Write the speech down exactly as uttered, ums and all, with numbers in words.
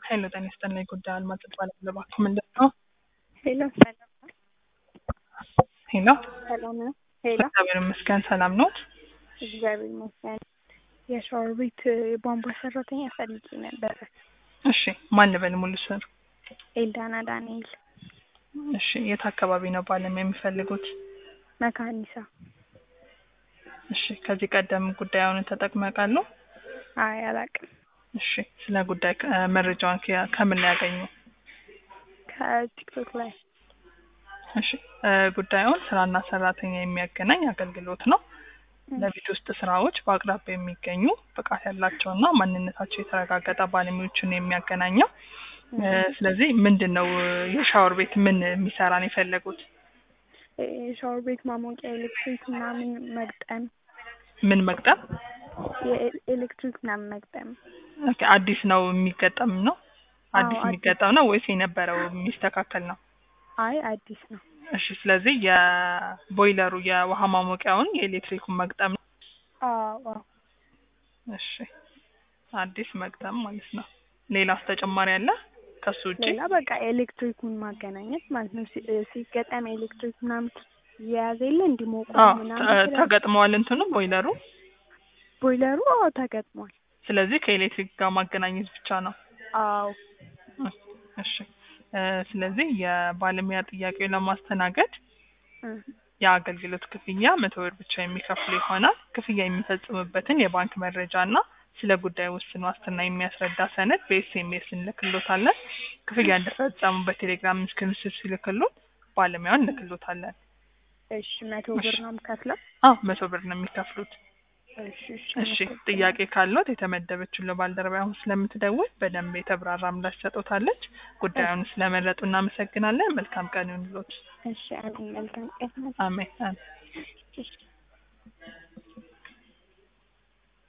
ሄሎ ጤና ይስጥልኝ ጉዳይ አልማዝ እባላለሁ። እባክዎ ምንድን ነው? ሄሎ ሰላም ነው? ሄሎ ሰላም ነው? ሄሎ እግዚአብሔር ይመስገን ሰላም ነው? እግዚአብሔር ይመስገን። የሻወር ቤት የቧንቧ ሰራተኛ ፈልጌ ነበር። እሺ ማን ልበል ሙሉ ስም? ኤልዳና ዳንኤል። እሺ የት አካባቢ ነው ባለሙያ የሚፈልጉት? መካኒሳ። እሺ ከዚህ ቀደም ጉዳዩን ተጠቅመው ያውቃሉ? አይ አላውቅም። እሺ ስለ ጉዳይ መረጃውን ከ- ከምን ላይ ያገኙ? ከቲክቶክ ላይ። እሺ ጉዳዩን ስራና ሰራተኛ የሚያገናኝ አገልግሎት ነው። ለቤት ውስጥ ስራዎች በአቅራቢያ የሚገኙ ብቃት ያላቸውና ማንነታቸው የተረጋገጠ ባለሙያዎችን የሚያገናኘው። ስለዚህ ምንድነው የሻወር ቤት ምን የሚሰራ ነው የፈለጉት? የሻወር ቤት ማሞቂያ፣ ኤሌክትሪክ ምናምን መግጠም። ምን መግጠም? የኤሌክትሪክ ምናምን መግጠም። ኦኬ አዲስ ነው የሚገጠም ነው? አዲስ አዎ፣ አዲስ። የሚገጠም ነው ወይስ የነበረው የሚስተካከል ነው? አይ አዲስ ነው። እሺ ስለዚህ የቦይለሩ የውሃ ማሞቂያውን የኤሌክትሪኩን መግጠም ነው። አዎ አዎ። እሺ አዲስ መግጠም ማለት ነው። ሌላስ ተጨማሪ አለ ከሱ ውጪ? ሌላ በቃ ኤሌክትሪኩን ማገናኘት ማለት ነው። ሲ- ሲገጠም ኤሌክትሪክ ምናምን የያዘ የለ እንዲሞቁ አዎ ምናምን ተ- ስለ- ተገጥመዋል እንትኑ ቦይለሩ። ቦይለሩ አዎ ተገጥሟል። ስለዚህ ከኤሌክትሪክ ጋር ማገናኘት ብቻ ነው። አዎ እሺ እ ስለዚህ የባለሙያ ጥያቄውን ለማስተናገድ እ የአገልግሎት ክፍያ መቶ ብር ብቻ የሚከፍሉ ይሆናል። ክፍያ የሚፈጽሙበትን የባንክ መረጃ እና ስለ ጉዳዩ ውስን ዋስትና የሚያስረዳ ሰነድ በኤስኤምኤስ እንልክሎታለን። ክፍያ እንደፈጸሙ በቴሌግራም ስክሪንሾት ሲልክሉን ባለሙያውን እንልክሎታለን። እሺ መቶ ብር ነው የምከፍለው? አዎ መቶ ብር ነው የሚከፍሉት። እሺ እሺ እሺ ጥያቄ ካለዎት የተመደበችው ለባልደረባ አሁን ስለምትደውል በደንብ የተብራራ ምላሽ ሰጥቶታለች። ጉዳዩን ስለመረጡ እናመሰግናለን። መልካም ቀን ይሁንልዎት። እሺ አሜን። መልካም ቀን። አሜን።